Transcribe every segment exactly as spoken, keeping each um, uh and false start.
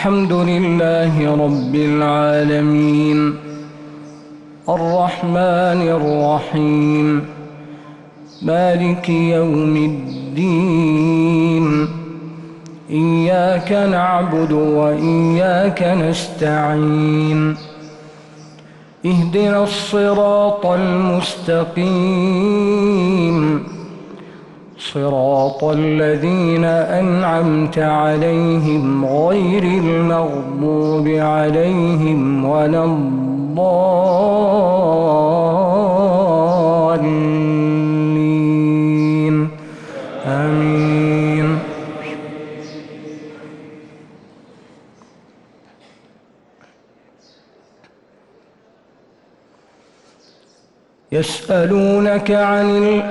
الحمد لله رب العالمين الرحمن الرحيم مالك يوم الدين إياك نعبد وإياك نستعين اهدنا الصراط المستقيم صراط الذين أنعمت عليهم غير المغضوب عليهم ولا الضالين آمين. يسألونك عن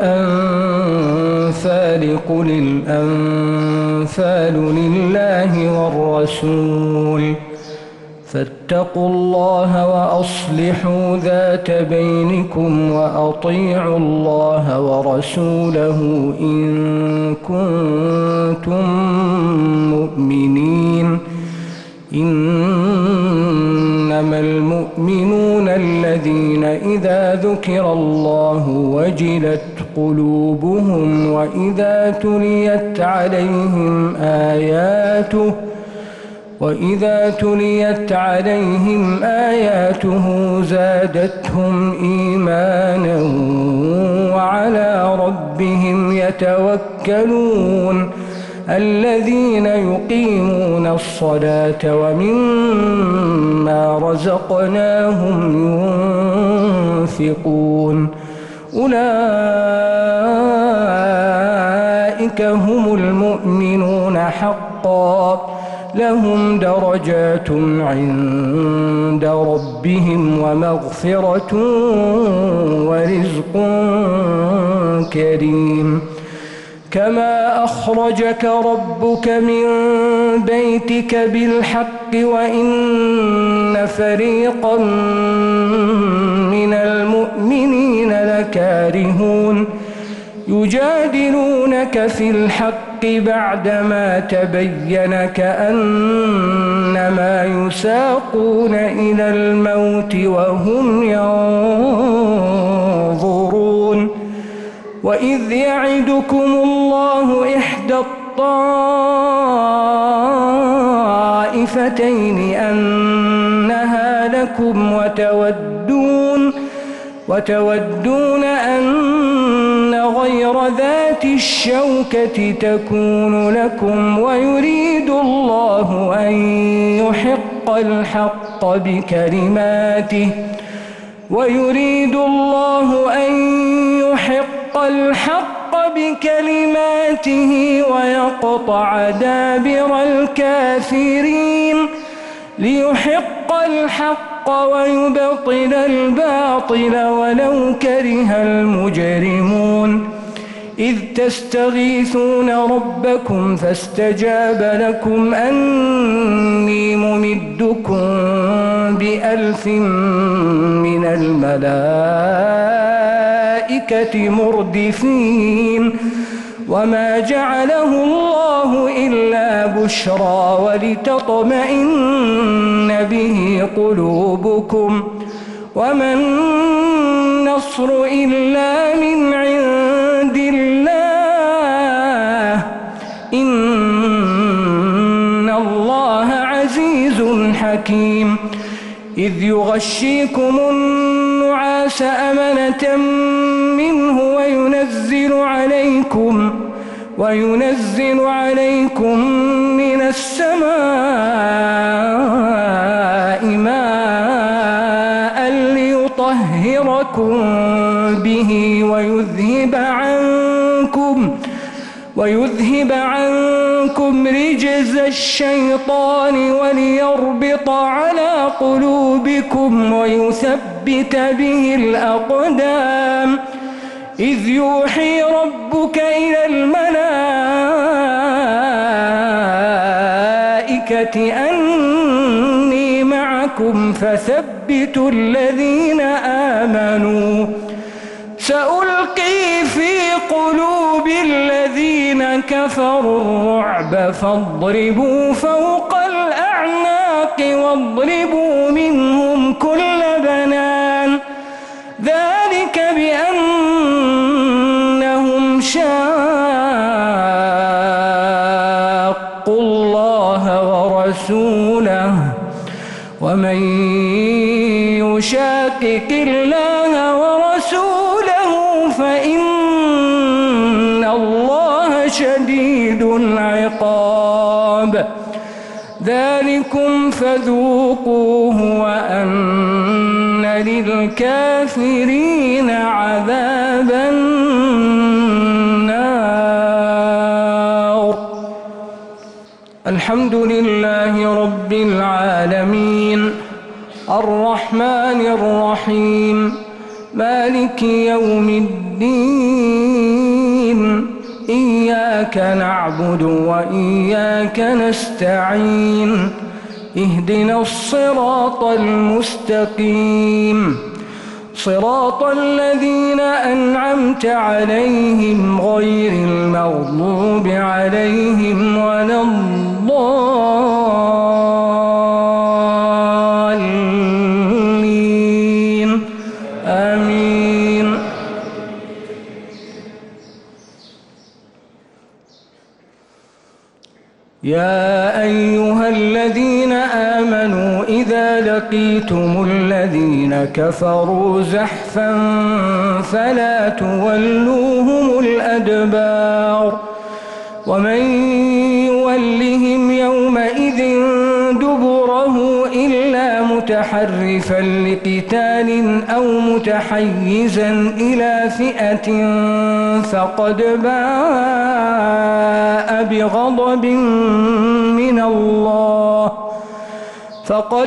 الأنفال قل الأنفال لله والرسول فاتقوا الله وأصلحوا ذات بينكم وأطيعوا الله ورسوله إن كنتم مؤمنين. إنما المؤمنون الذين إذا ذكر الله وجلت قلوبهم وإذا تليت عليهم آياته وإذا تليت عليهم آياته زادتهم إيمانا وعلى ربهم يتوكلون. الذين يقيمون الصلاة ومما رزقناهم ينفقون أولئك هم المؤمنون حقا لهم درجات عند ربهم ومغفرة ورزق كريم. كما أخرجك ربك من بيتك بالحق وإن فريقا من المؤمنين لكارهون يجادلونك في الحق بعدما تبين كأنما يساقون إلى الموت وهم ينظرون. وإذ يعدكم الله إحدى الطائفتين أنها لكم وتودون وتودون أن غير ذات الشوكة تكون لكم ويريد الله أن يحق الحق بكلماته ويريد الله أن يحق الحق بكلماته ويقطع دابر الكافرين ليحق الحق ويبطل الباطل ولو كره المجرمون. إذ تستغيثون ربكم فاستجاب لكم أني ممدكم بألف من الملائكة مردفين. وما جعله الله إلا بشرى ولتطمئن به قلوبكم وما النصر إلا من عند الله إن الله عزيز حكيم. إذ يغشيكم النعاس أمنة منه وينزل عليكم وينزل عليكم من السماء ماء ليطهركم به ويذهب عنكم ويذهب عنكم رجز الشيطان وليربط على قلوبكم ويثبت به الأقدام. إذ يوحي ربك إلى الملائكة أني معكم فثبتوا الذين آمنوا سألقي في قلوب الذين كفروا الرعب فاضربوا فوق الأعناق الحق واضربوا منهم كل بنان ذلك بأنهم شاقوا الله ورسوله ومن يشاقق الله ورسوله فإن الله شديد العقاب ذلكم فذوقوه وأن للكافرين عذاب النار. الحمد لله رب العالمين الرحمن الرحيم مالك يوم الدين إياك نعبد وإياك نستعين اهدنا الصراط المستقيم صراط الذين أنعمت عليهم غير المغضوب عليهم ولا الضالين آمين. يا أيها الذين آمنوا إذا لقيتم الذين كفروا زحفا فلا تولوهم الأدبار ومن يولهم يومئذ دبره إلا متحرفا لقتال أو متحيزا إلى فئة فقد باء بغضب من الله فقد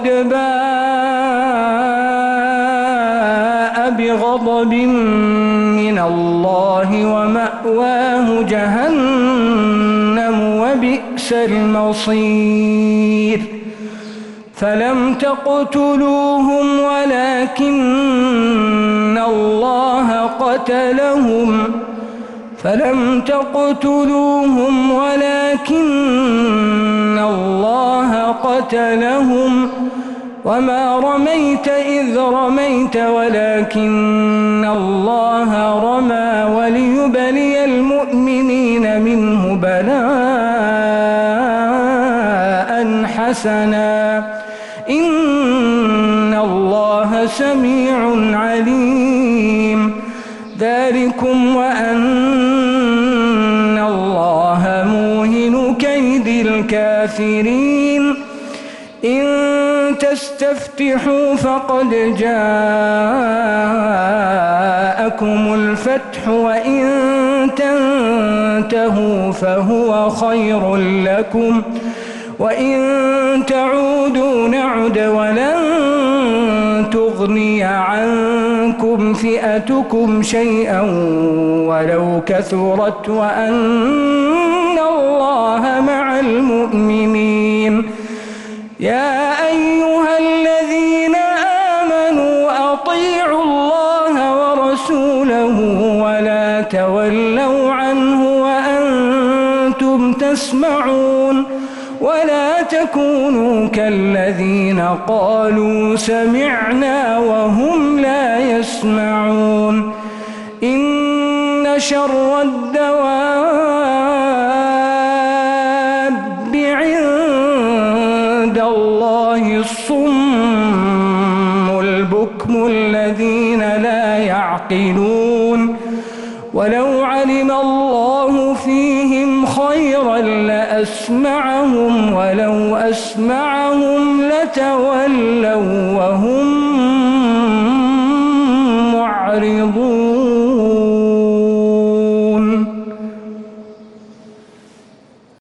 باء بغضب من الله ومأواه جهنم وبئس المصير. فلم تقتلوهم ولكن الله قتلهم فلم تقتلوهم ولكن الله قتلهم وما رميت إذ رميت ولكن الله رمى وليبلي المؤمنين منه بلاء حسنا إن الله سميع عليم. ذلكم وأن الله موهن كيد الكافرين. إن تستفتحوا فقد جاءكم الفتح وإن تنتهوا فهو خير لكم وإن تعودوا نعد ولن تغني عنكم فئتكم شيئا ولو كثرت وأن الله مع المؤمنين. يا أيها الذين آمنوا أطيعوا الله ورسوله ولا تولوا عنه وأنتم تسمعون ولا تكونوا كالذين قالوا سمعنا وهم لا يسمعون. إن شر الدواب عند الله الصم البكم الذين لا يعقلون. ولو علم الله فيهم خيرا لأسمعهم ولو أسمعهم لتولوا وهم معرضون.